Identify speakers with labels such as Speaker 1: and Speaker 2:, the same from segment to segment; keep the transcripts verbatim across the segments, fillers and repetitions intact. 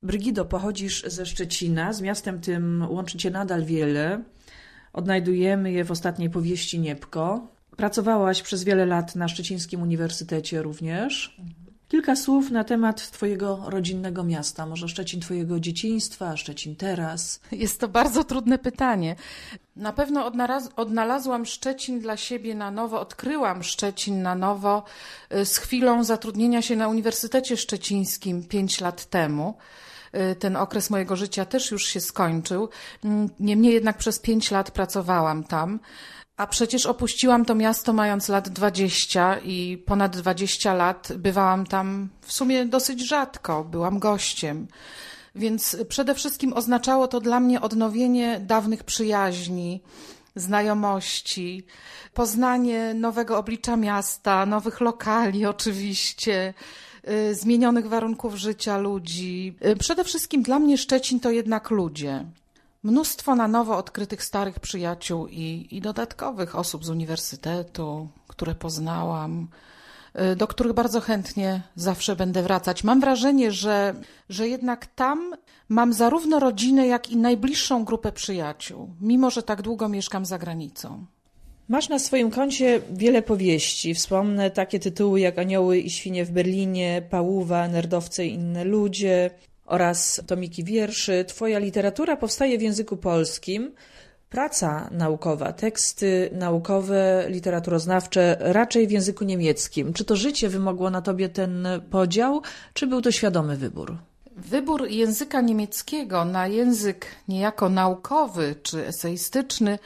Speaker 1: Brygido, pochodzisz ze Szczecina, z miastem tym łączy cię nadal wiele. Odnajdujemy je w ostatniej powieści Niepko. Pracowałaś przez wiele lat na Szczecińskim Uniwersytecie również. Kilka słów na temat twojego rodzinnego miasta. Może Szczecin twojego dzieciństwa, Szczecin teraz?
Speaker 2: Jest to bardzo trudne pytanie. Na pewno odnalaz- odnalazłam Szczecin dla siebie na nowo, odkryłam Szczecin na nowo z chwilą zatrudnienia się na Uniwersytecie Szczecińskim pięć lat temu. Ten okres mojego życia też już się skończył. Niemniej jednak przez pięć lat pracowałam tam. A przecież opuściłam to miasto mając lat dwadzieścia i ponad dwadzieścia lat bywałam tam w sumie dosyć rzadko, byłam gościem. Więc przede wszystkim oznaczało to dla mnie odnowienie dawnych przyjaźni, znajomości, poznanie nowego oblicza miasta, nowych lokali oczywiście, y, zmienionych warunków życia ludzi. Y, przede wszystkim dla mnie Szczecin to jednak ludzie. Mnóstwo na nowo odkrytych starych przyjaciół i, i dodatkowych osób z uniwersytetu, które poznałam, do których bardzo chętnie zawsze będę wracać. Mam wrażenie, że, że jednak tam mam zarówno rodzinę, jak i najbliższą grupę przyjaciół, mimo że tak długo mieszkam za granicą.
Speaker 1: Masz na swoim koncie wiele powieści. Wspomnę takie tytuły jak Anioły i świnie w Berlinie, Pałuwa, Nerdowcy i inne ludzie oraz tomiki wierszy. Twoja literatura powstaje w języku polskim. Praca naukowa, teksty naukowe, literaturoznawcze raczej w języku niemieckim. Czy to życie wymogło na tobie ten podział, czy był to świadomy wybór?
Speaker 2: Wybór języka niemieckiego na język niejako naukowy czy eseistyczny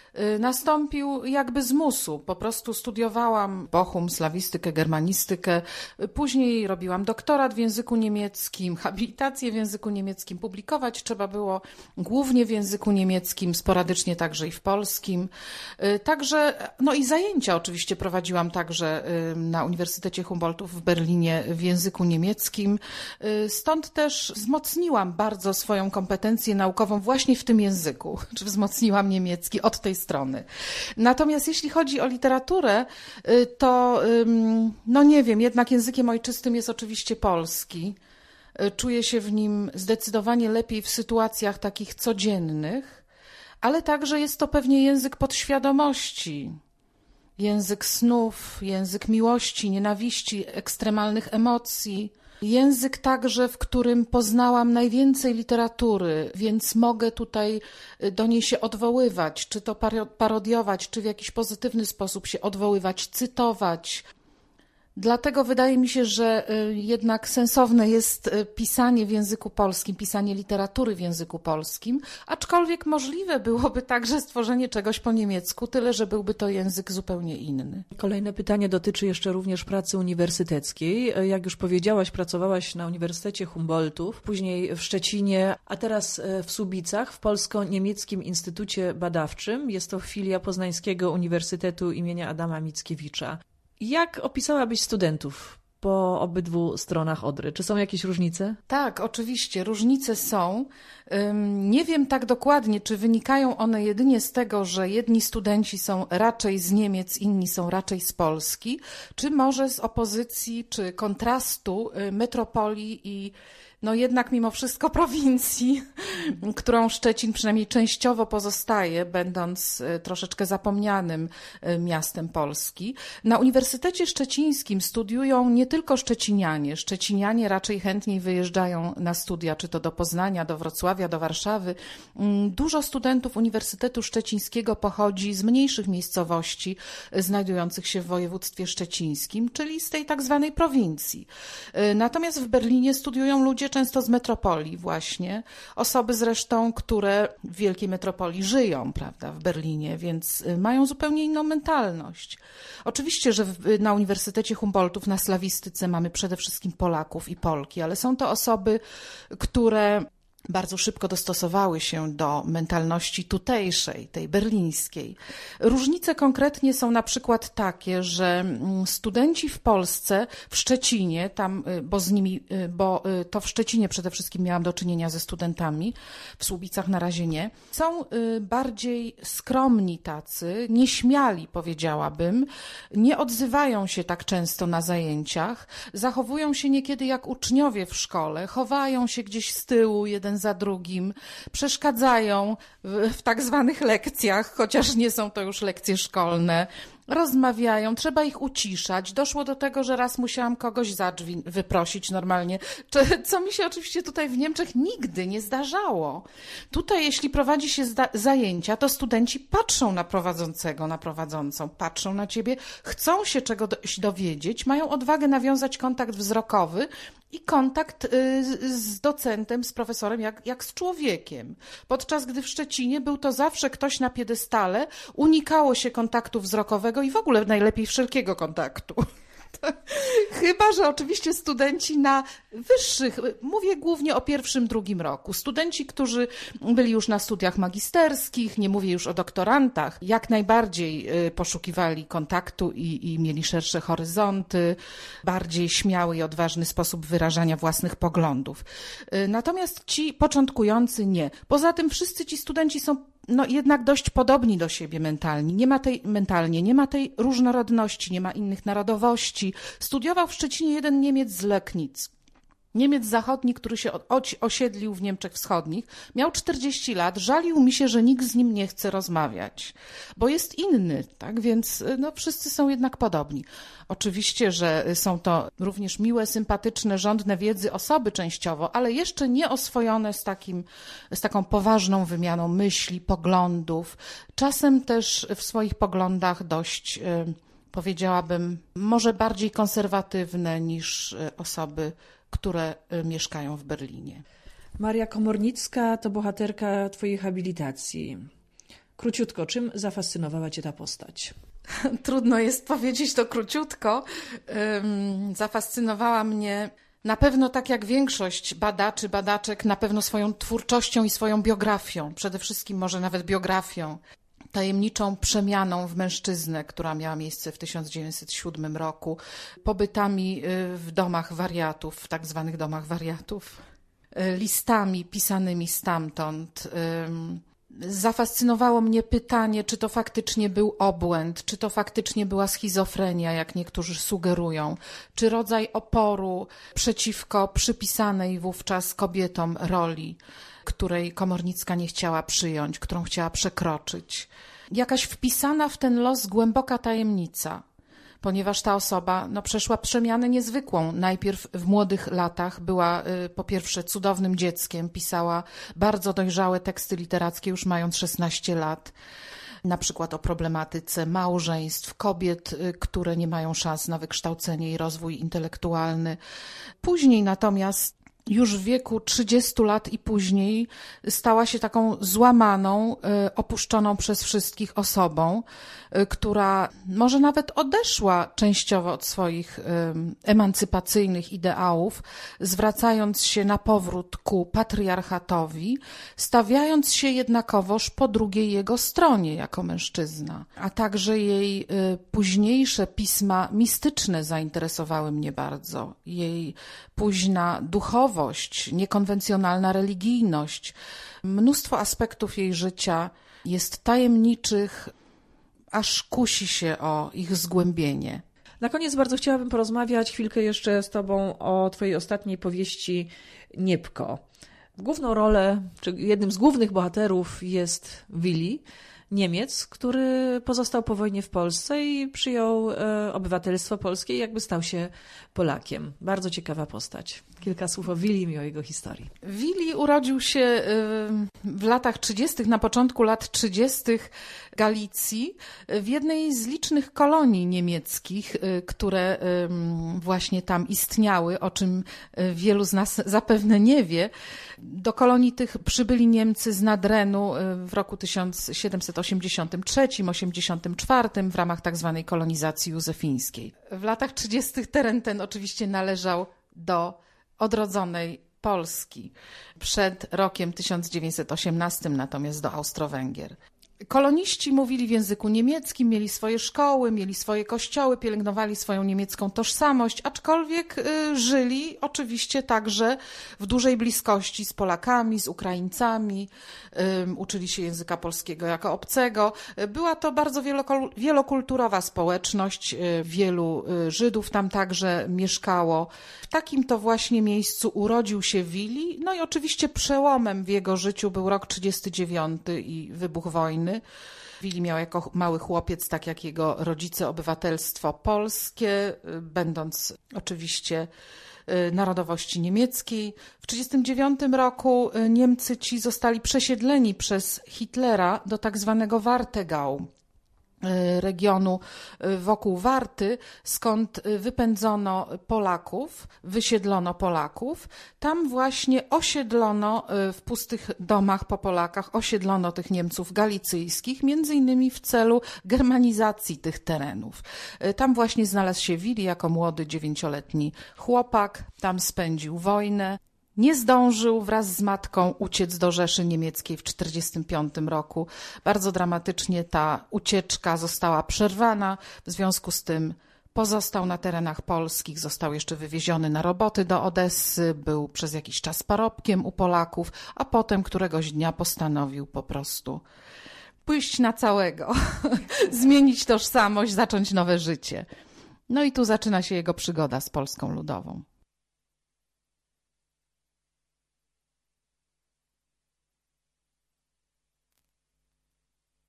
Speaker 2: nastąpił jakby z musu. Po prostu studiowałam Bochum, slawistykę, germanistykę. Później robiłam doktorat w języku niemieckim, habilitację w języku niemieckim. Publikować trzeba było głównie w języku niemieckim, sporadycznie także i w polskim. Także, no i zajęcia oczywiście prowadziłam także na Uniwersytecie Humboldtów w Berlinie w języku niemieckim. Stąd też wzmocniłam bardzo swoją kompetencję naukową właśnie w tym języku. Czy wzmocniłam niemiecki od tej strony. Natomiast jeśli chodzi o literaturę, to no nie wiem, jednak językiem ojczystym jest oczywiście polski. Czuję się w nim zdecydowanie lepiej w sytuacjach takich codziennych, ale także jest to pewnie język podświadomości. Język snów, język miłości, nienawiści, ekstremalnych emocji. Język także, w którym poznałam najwięcej literatury, więc mogę tutaj do niej się odwoływać, czy to parodiować, czy w jakiś pozytywny sposób się odwoływać, cytować. Dlatego wydaje mi się, że jednak sensowne jest pisanie w języku polskim, pisanie literatury w języku polskim, aczkolwiek możliwe byłoby także stworzenie czegoś po niemiecku, tyle że byłby to język zupełnie inny.
Speaker 1: Kolejne pytanie dotyczy jeszcze również pracy uniwersyteckiej. Jak już powiedziałaś, pracowałaś na Uniwersytecie Humboldtów, później w Szczecinie, a teraz w Słubicach, w Polsko-Niemieckim Instytucie Badawczym. Jest to filia Poznańskiego Uniwersytetu imienia Adama Mickiewicza. Jak opisałabyś studentów po obydwu stronach Odry? Czy są jakieś różnice?
Speaker 2: Tak, oczywiście, różnice są. Nie wiem tak dokładnie, czy wynikają one jedynie z tego, że jedni studenci są raczej z Niemiec, inni są raczej z Polski, czy może z opozycji, czy kontrastu metropolii i no jednak mimo wszystko prowincji, którą Szczecin przynajmniej częściowo pozostaje, będąc troszeczkę zapomnianym miastem Polski. Na Uniwersytecie Szczecińskim studiują nie tylko szczecinianie. Szczecinianie raczej chętniej wyjeżdżają na studia, czy to do Poznania, do Wrocławia, do Warszawy. Dużo studentów Uniwersytetu Szczecińskiego pochodzi z mniejszych miejscowości znajdujących się w województwie szczecińskim, czyli z tej tak zwanej prowincji. Natomiast w Berlinie studiują ludzie często z metropolii właśnie, osoby zresztą, które w wielkiej metropolii żyją, prawda, w Berlinie, więc mają zupełnie inną mentalność. Oczywiście, że w, na Uniwersytecie Humboldtów na slawistyce mamy przede wszystkim Polaków i Polki, ale są to osoby, które bardzo szybko dostosowały się do mentalności tutejszej, tej berlińskiej. Różnice konkretnie są na przykład takie, że studenci w Polsce, w Szczecinie, tam, bo z nimi, bo to w Szczecinie przede wszystkim miałam do czynienia ze studentami, w Słubicach na razie nie, są bardziej skromni tacy, nieśmiali powiedziałabym, nie odzywają się tak często na zajęciach, zachowują się niekiedy jak uczniowie w szkole, chowają się gdzieś z tyłu jeden za drugim, przeszkadzają w, w tak zwanych lekcjach, chociaż nie są to już lekcje szkolne, rozmawiają, trzeba ich uciszać. Doszło do tego, że raz musiałam kogoś za drzwi wyprosić normalnie, co mi się oczywiście tutaj w Niemczech nigdy nie zdarzało. Tutaj jeśli prowadzi się zajęcia, to studenci patrzą na prowadzącego, na prowadzącą, patrzą na ciebie, chcą się czegoś dowiedzieć, mają odwagę nawiązać kontakt wzrokowy i kontakt z docentem, z profesorem, jak, jak z człowiekiem. Podczas gdy w Szczecinie był to zawsze ktoś na piedestale, unikało się kontaktu wzrokowego i w ogóle najlepiej wszelkiego kontaktu. Chyba że oczywiście studenci na wyższych, mówię głównie o pierwszym, drugim roku. Studenci, którzy byli już na studiach magisterskich, nie mówię już o doktorantach, jak najbardziej poszukiwali kontaktu i, i mieli szersze horyzonty, bardziej śmiały i odważny sposób wyrażania własnych poglądów. Natomiast ci początkujący nie. Poza tym wszyscy ci studenci są no jednak dość podobni do siebie mentalnie. Nie ma tej, mentalnie, nie ma tej różnorodności, nie ma innych narodowości. Studiował w Szczecinie jeden Niemiec z Leknic. Niemiec zachodni, który się osiedlił w Niemczech Wschodnich, miał czterdzieści lat, żalił mi się, że nikt z nim nie chce rozmawiać, bo jest inny, tak? Więc no, wszyscy są jednak podobni. Oczywiście, że są to również miłe, sympatyczne, żądne wiedzy osoby częściowo, ale jeszcze nie oswojone z, takim, z taką poważną wymianą myśli, poglądów. Czasem też w swoich poglądach dość, powiedziałabym, może bardziej konserwatywne niż osoby, które mieszkają w Berlinie.
Speaker 1: Maria Komornicka to bohaterka twojej habilitacji. Króciutko, czym zafascynowała cię ta postać?
Speaker 2: Trudno jest powiedzieć to króciutko. Zafascynowała mnie na pewno, tak jak większość badaczy, badaczek, na pewno swoją twórczością i swoją biografią. Przede wszystkim może nawet biografią. Tajemniczą przemianą w mężczyznę, która miała miejsce w tysiąc dziewięćset siódmym roku, pobytami w domach wariatów, w tak zwanych domach wariatów, listami pisanymi stamtąd. Zafascynowało mnie pytanie, czy to faktycznie był obłęd, czy to faktycznie była schizofrenia, jak niektórzy sugerują, czy rodzaj oporu przeciwko przypisanej wówczas kobietom roli, której Komornicka nie chciała przyjąć, którą chciała przekroczyć. Jakaś wpisana w ten los głęboka tajemnica, ponieważ ta osoba no, przeszła przemianę niezwykłą. Najpierw w młodych latach była y, po pierwsze cudownym dzieckiem, pisała bardzo dojrzałe teksty literackie już mając szesnaście lat, na przykład o problematyce małżeństw, kobiet, y, które nie mają szans na wykształcenie i rozwój intelektualny. Później natomiast już w wieku trzydziestu lat i później stała się taką złamaną, opuszczoną przez wszystkich osobą, która może nawet odeszła częściowo od swoich emancypacyjnych ideałów, zwracając się na powrót ku patriarchatowi, stawiając się jednakowoż po drugiej jego stronie jako mężczyzna. A także jej późniejsze pisma mistyczne zainteresowały mnie bardzo. Jej późna duchowość, niekonwencjonalna religijność. Mnóstwo aspektów jej życia jest tajemniczych, aż kusi się o ich zgłębienie.
Speaker 1: Na koniec bardzo chciałabym porozmawiać chwilkę jeszcze z tobą o twojej ostatniej powieści Niepko. Główną rolę, czy jednym z głównych bohaterów jest Willi, Niemiec, który pozostał po wojnie w Polsce i przyjął e, obywatelstwo polskie i jakby stał się Polakiem. Bardzo ciekawa postać. Kilka słów o Willim i o jego historii.
Speaker 2: Willi urodził się y, w latach trzydziestych, na początku lat trzydziestych Galicji, w jednej z licznych kolonii niemieckich, y, które y, właśnie tam istniały, o czym wielu z nas zapewne nie wie. Do kolonii tych przybyli Niemcy z Nadrenu w roku tysiąc siedemset osiemdziesiątym trzecim osiemdziesiątym czwartym w ramach tak zwanej kolonizacji józefińskiej. W latach trzydziestych teren ten oczywiście należał do odrodzonej Polski. Przed rokiem tysiąc dziewięćset osiemnastym natomiast do Austro-Węgier. Koloniści mówili w języku niemieckim, mieli swoje szkoły, mieli swoje kościoły, pielęgnowali swoją niemiecką tożsamość, aczkolwiek y, żyli oczywiście także w dużej bliskości z Polakami, z Ukraińcami, y, uczyli się języka polskiego jako obcego. Była to bardzo wielokulturowa społeczność, y, wielu y, Żydów tam także mieszkało. W takim to właśnie miejscu urodził się Willi, no i oczywiście przełomem w jego życiu był rok trzydziesty dziewiąty i wybuch wojny. Willi miał jako mały chłopiec, tak jak jego rodzice, obywatelstwo polskie, będąc oczywiście narodowości niemieckiej. W tysiąc dziewięćset trzydziestym dziewiątym roku Niemcy ci zostali przesiedleni przez Hitlera do tak zwanego Warthegau, regionu wokół Warty, skąd wypędzono Polaków, wysiedlono Polaków. Tam właśnie osiedlono w pustych domach po Polakach, osiedlono tych Niemców galicyjskich, między innymi w celu germanizacji tych terenów. Tam właśnie znalazł się Willi jako młody dziewięcioletni chłopak, tam spędził wojnę. Nie zdążył wraz z matką uciec do Rzeszy Niemieckiej w tysiąc dziewięćset czterdziestym piątym roku. Bardzo dramatycznie ta ucieczka została przerwana. W związku z tym pozostał na terenach polskich, został jeszcze wywieziony na roboty do Odessy, był przez jakiś czas parobkiem u Polaków, a potem któregoś dnia postanowił po prostu pójść na całego, zmienić tożsamość, zacząć nowe życie. No i tu zaczyna się jego przygoda z Polską Ludową.